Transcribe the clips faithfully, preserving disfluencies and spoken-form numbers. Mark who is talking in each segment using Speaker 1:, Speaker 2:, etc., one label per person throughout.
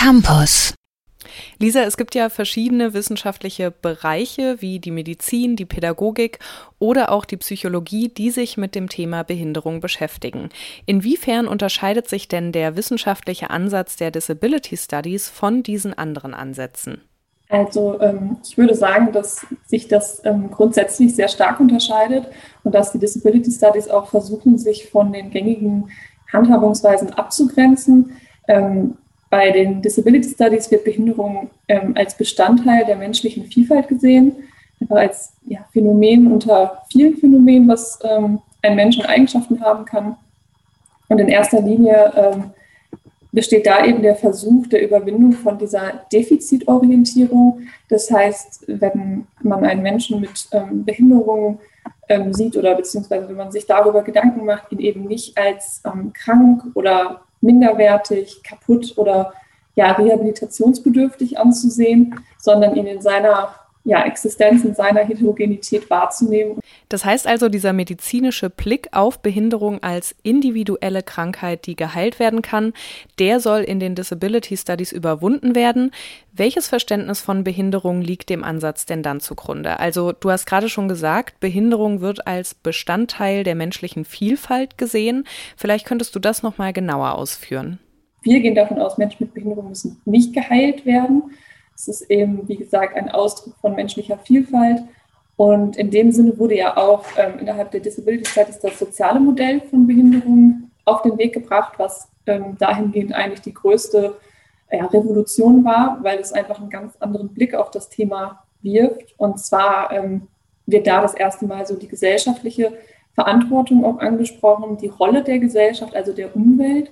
Speaker 1: Campus.
Speaker 2: Lisa, es gibt ja verschiedene wissenschaftliche Bereiche wie die Medizin, die Pädagogik oder auch die Psychologie, die sich mit dem Thema Behinderung beschäftigen. Inwiefern unterscheidet sich denn der wissenschaftliche Ansatz der Disability Studies von diesen anderen Ansätzen?
Speaker 3: Also ähm, ich würde sagen, dass sich das ähm, grundsätzlich sehr stark unterscheidet und dass die Disability Studies auch versuchen, sich von den gängigen Handhabungsweisen abzugrenzen. Ähm, bei den Disability Studies wird Behinderung ähm, als Bestandteil der menschlichen Vielfalt gesehen, einfach als ja, Phänomen unter vielen Phänomenen, was ähm, ein Mensch an Eigenschaften haben kann. Und in erster Linie ähm, besteht da eben der Versuch der Überwindung von dieser Defizitorientierung. Das heißt, wenn man einen Menschen mit ähm, Behinderung ähm, sieht oder beziehungsweise wenn man sich darüber Gedanken macht, ihn eben nicht als ähm, krank oder minderwertig, kaputt oder ja, rehabilitationsbedürftig anzusehen, sondern ihn in seiner ja, Existenz, in seiner Heterogenität wahrzunehmen.
Speaker 2: Das heißt also, dieser medizinische Blick auf Behinderung als individuelle Krankheit, die geheilt werden kann, der soll in den Disability Studies überwunden werden. Welches Verständnis von Behinderung liegt dem Ansatz denn dann zugrunde? Also du hast gerade schon gesagt, Behinderung wird als Bestandteil der menschlichen Vielfalt gesehen. Vielleicht könntest du das noch mal genauer ausführen.
Speaker 3: Wir gehen davon aus, Menschen mit Behinderung müssen nicht geheilt werden. Es ist eben, wie gesagt, ein Ausdruck von menschlicher Vielfalt. Und in dem Sinne wurde ja auch ähm, innerhalb der Disability Studies das soziale Modell von Behinderung auf den Weg gebracht, was ähm, dahingehend eigentlich die größte ja, Revolution war, weil es einfach einen ganz anderen Blick auf das Thema wirft. Und zwar ähm, wird da das erste Mal so die gesellschaftliche Verantwortung auch angesprochen, die Rolle der Gesellschaft, also der Umwelt.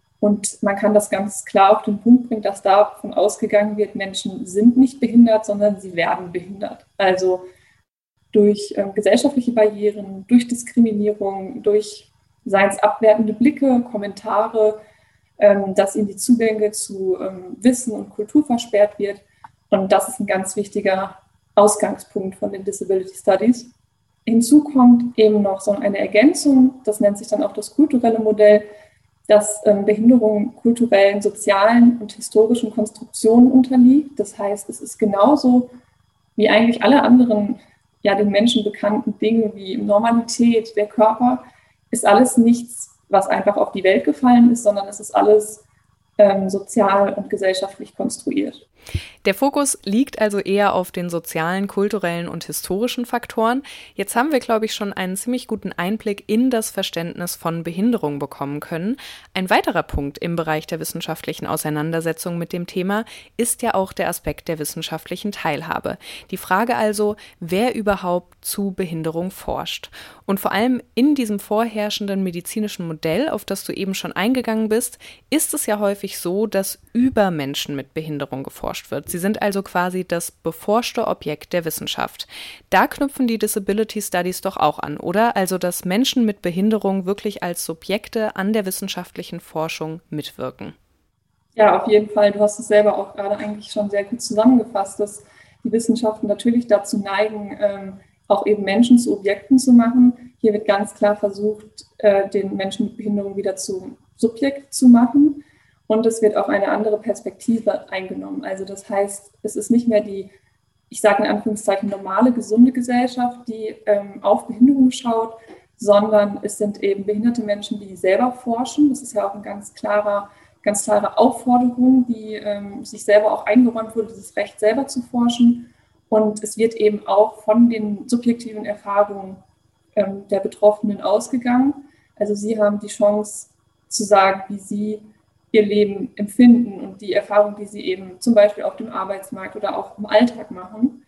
Speaker 3: Und man kann das ganz klar auf den Punkt bringen, dass davon ausgegangen wird, Menschen sind nicht behindert, sondern sie werden behindert. Also durch ähm, gesellschaftliche Barrieren, durch Diskriminierung, durch seinsabwertende Blicke, Kommentare, ähm, dass ihnen die Zugänge zu ähm, Wissen und Kultur versperrt wird. Und das ist ein ganz wichtiger Ausgangspunkt von den Disability Studies. Hinzu kommt eben noch so eine Ergänzung, das nennt sich dann auch das kulturelle Modell, dass ähm, Behinderung kulturellen, sozialen und historischen Konstruktionen unterliegt. Das heißt, es ist genauso wie eigentlich alle anderen ja, den Menschen bekannten Dinge wie Normalität, der Körper, ist alles nichts, was einfach auf die Welt gefallen ist, sondern es ist alles ähm, sozial und gesellschaftlich konstruiert.
Speaker 2: Der Fokus liegt also eher auf den sozialen, kulturellen und historischen Faktoren. Jetzt haben wir, glaube ich, schon einen ziemlich guten Einblick in das Verständnis von Behinderung bekommen können. Ein weiterer Punkt im Bereich der wissenschaftlichen Auseinandersetzung mit dem Thema ist ja auch der Aspekt der wissenschaftlichen Teilhabe. Die Frage also, wer überhaupt zu Behinderung forscht. Und vor allem in diesem vorherrschenden medizinischen Modell, auf das du eben schon eingegangen bist, ist es ja häufig so, dass über Menschen mit Behinderung geforscht wird. Sie sind also quasi das beforschte Objekt der Wissenschaft. Da knüpfen die Disability Studies doch auch an, oder? Also, dass Menschen mit Behinderung wirklich als Subjekte an der wissenschaftlichen Forschung mitwirken.
Speaker 3: Ja, auf jeden Fall. Du hast es selber auch gerade eigentlich schon sehr gut zusammengefasst, dass die Wissenschaften natürlich dazu neigen, ähm, auch eben Menschen zu Objekten zu machen. Hier wird ganz klar versucht, äh, den Menschen mit Behinderung wieder zum Subjekt zu machen. Und es wird auch eine andere Perspektive eingenommen. Also das heißt, es ist nicht mehr die, ich sage in Anführungszeichen, normale, gesunde Gesellschaft, die ähm, auf Behinderung schaut, sondern es sind eben behinderte Menschen, die selber forschen. Das ist ja auch eine ganz klarer, ganz klare Aufforderung, die ähm, sich selber auch eingeräumt wurde, dieses Recht selber zu forschen. Und es wird eben auch von den subjektiven Erfahrungen ähm, der Betroffenen ausgegangen. Also sie haben die Chance zu sagen, wie sie ihr Leben empfinden und die Erfahrung, die sie eben zum Beispiel auf dem Arbeitsmarkt oder auch im Alltag machen.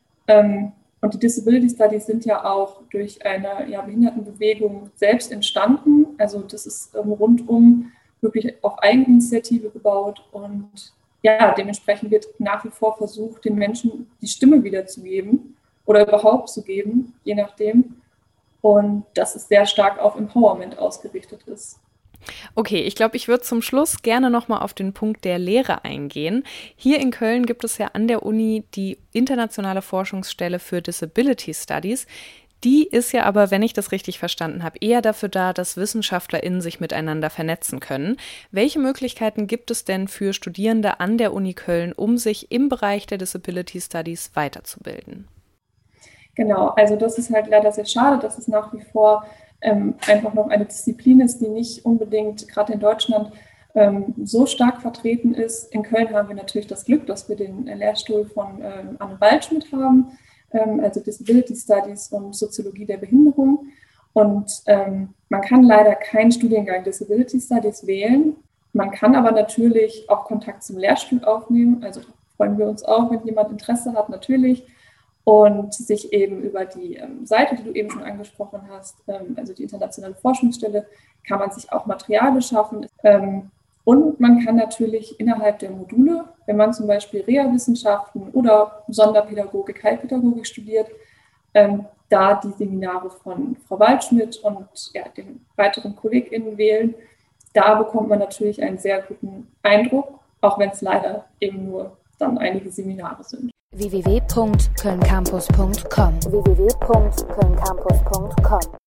Speaker 3: Und die Disability Studies sind ja auch durch eine ja, Behindertenbewegung selbst entstanden. Also das ist rundum wirklich auf Eigeninitiative gebaut und ja, dementsprechend wird nach wie vor versucht, den Menschen die Stimme wiederzugeben oder überhaupt zu geben, je nachdem. Und dass es sehr stark auf Empowerment ausgerichtet ist.
Speaker 2: Okay, ich glaube, ich würde zum Schluss gerne nochmal auf den Punkt der Lehre eingehen. Hier in Köln gibt es ja an der Uni die Internationale Forschungsstelle für Disability Studies. Die ist ja aber, wenn ich das richtig verstanden habe, eher dafür da, dass WissenschaftlerInnen sich miteinander vernetzen können. Welche Möglichkeiten gibt es denn für Studierende an der Uni Köln, um sich im Bereich der Disability Studies weiterzubilden?
Speaker 3: Genau, also das ist halt leider sehr schade, dass es nach wie vor ähm, einfach noch eine Disziplin ist, die nicht unbedingt gerade in Deutschland ähm, so stark vertreten ist. In Köln haben wir natürlich das Glück, dass wir den Lehrstuhl von ähm, Anne Waldschmidt haben, ähm, also Disability Studies und Soziologie der Behinderung. Und ähm, man kann leider keinen Studiengang Disability Studies wählen. Man kann aber natürlich auch Kontakt zum Lehrstuhl aufnehmen. Also freuen wir uns auch, wenn jemand Interesse hat, natürlich. Und sich eben über die ähm, Seite, die du eben schon angesprochen hast, ähm, also die internationale Forschungsstelle, kann man sich auch Material beschaffen. Ähm, und man kann natürlich innerhalb der Module, wenn man zum Beispiel Reha-Wissenschaften oder Sonderpädagogik, Heilpädagogik studiert, ähm, da die Seminare von Frau Waldschmidt und ja, den weiteren KollegInnen wählen. Da bekommt man natürlich einen sehr guten Eindruck, auch wenn es leider eben nur dann einige Seminare sind.
Speaker 1: w w w punkt köln campus punkt com w w w punkt köln campus punkt com